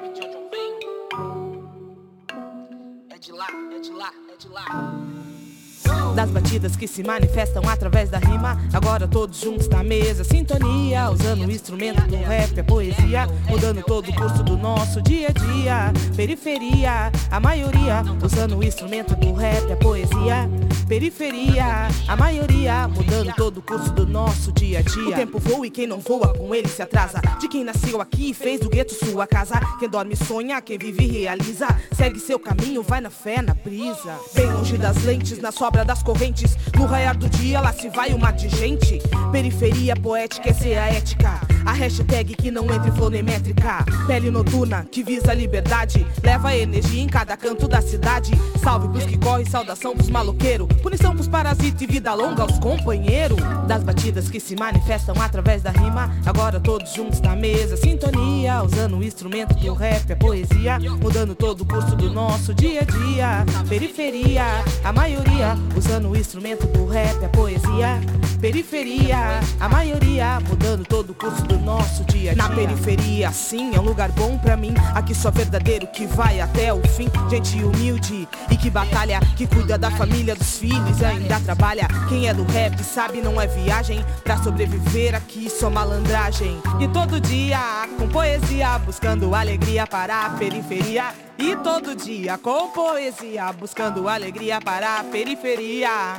sabe de onde eu venho. É de lá, é de lá, é de lá. Das batidas que se manifestam através da rima, agora todos juntos na mesa, sintonia, usando o instrumento do rap, a poesia, mudando todo o curso do nosso dia a dia. Periferia, a maioria, usando o instrumento do rap, a poesia. Periferia, a maioria, mudando todo o curso do nosso dia a dia. O tempo voa e quem não voa com ele se atrasa. De quem nasceu aqui e fez do gueto sua casa. Quem dorme sonha, quem vive realiza. Segue seu caminho, vai na fé, na brisa. Bem longe das lentes, na sobra das correntes. No raiar do dia, lá se vai um mar de gente. Periferia poética, essa é a ética. A hashtag que não entra em fonemétrica. Pele noturna, que visa a liberdade. Leva energia em cada canto da cidade. Salve pros que correm, saudação pros maloqueiros. Punição pros parasitas e vida longa aos companheiros. Das batidas que se manifestam através da rima, agora todos juntos na mesa, sintonia, usando o instrumento do rap, a poesia, mudando todo o curso do nosso dia a dia. Periferia, a maioria, usando o instrumento do rap, a poesia. Periferia, a maioria, mudando todo o curso do nosso dia a dia. Na periferia, sim, é um lugar bom pra mim. Aqui só verdadeiro que vai até o fim. Gente humilde e que batalha, que cuida da família, dos filhos e ainda trabalha. Quem é do rap sabe, não é viagem. Pra sobreviver aqui só malandragem. E todo dia com poesia, buscando alegria para a periferia. E todo dia com poesia, buscando alegria para a periferia.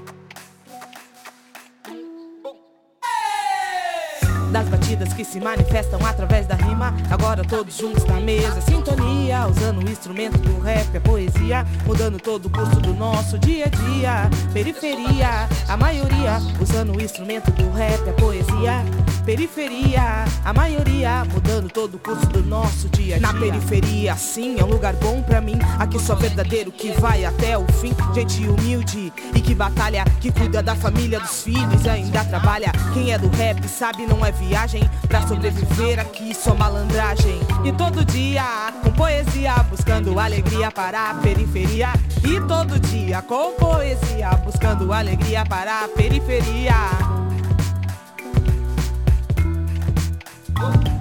Das batidas que se manifestam através da rima, agora todos juntos na mesa, sintonia, usando o instrumento do rap, a poesia, mudando todo o curso do nosso dia a dia. Periferia, a maioria, usando o instrumento do rap, a poesia. Periferia, a maioria, mudando todo o curso do nosso dia a dia. Na periferia, sim, é um lugar bom pra mim. Aqui só verdadeiro que vai até o fim. Gente humilde e que batalha, que cuida da família, dos filhos e ainda trabalha. Quem é do rap sabe, não é viagem. Pra sobreviver aqui só malandragem. E todo dia com poesia, buscando alegria para a periferia. E todo dia com poesia, buscando alegria para a periferia.